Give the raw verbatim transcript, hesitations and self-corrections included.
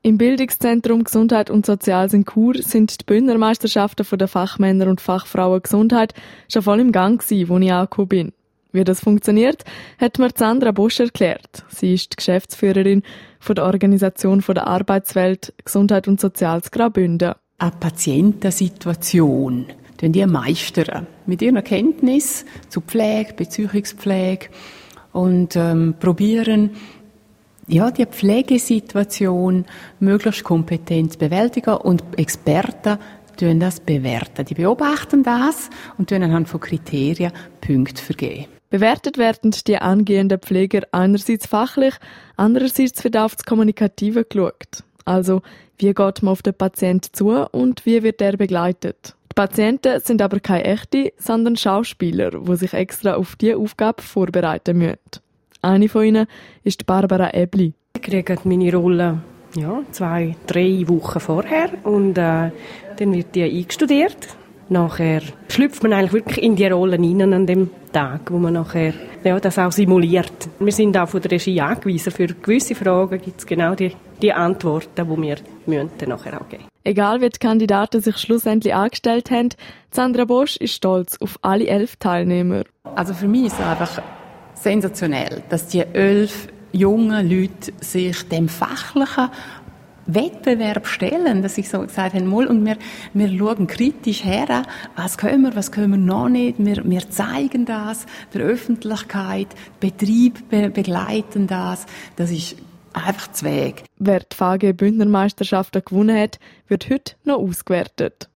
Im Bildungszentrum Gesundheit und Soziales in Chur sind die Bündnermeisterschaften der Fachmänner und Fachfrauen Gesundheit schon voll im Gang gewesen, wo ich angekommen bin. Wie das funktioniert, hat mir Sandra Bosch erklärt. Sie ist die Geschäftsführerin von der Organisation von der Arbeitswelt Gesundheit und Soziales Graubünden. Eine Patientensituation, die die meistern mit ihren Kenntnis zu Pflege, Beziehungspflege und ähm, probieren, ja, die Pflegesituation möglichst kompetent zu bewältigen, und Experten tun das bewerten. Die beobachten das und tun anhand von Kriterien Punkte vergeben. Bewertet werden die angehenden Pfleger einerseits fachlich, andererseits wird auf das Kommunikative geschaut. Also, wie geht man auf den Patienten zu und wie wird er begleitet? Die Patienten sind aber keine echten, sondern Schauspieler, die sich extra auf diese Aufgabe vorbereiten müssen. Eine von ihnen ist Barbara Ebli. Ich kriege meine Rolle ja, zwei, drei Wochen vorher und äh, dann wird die eingestudiert. Nachher schlüpft man eigentlich wirklich in die Rollen hinein an dem Tag, wo man nachher ja, das auch simuliert. Wir sind auch von der Regie angewiesen. Für gewisse Fragen gibt es genau die, die Antworten, die wir müssen dann nachher auch geben. Egal wie die Kandidaten sich schlussendlich angestellt haben, Sandra Bosch ist stolz auf alle elf Teilnehmer. Also für mich ist es einfach sensationell, dass die elf jungen Leute sich dem fachlichen Wettbewerb stellen, dass ich so gesagt habe, mal, und wir, wir schauen kritisch her, was können wir, was können wir noch nicht, wir, wir zeigen das der Öffentlichkeit, Betrieb be- begleiten das, das ist einfach das Weg. Wer die V G Bündnermeisterschaften gewonnen hat, wird heute noch ausgewertet.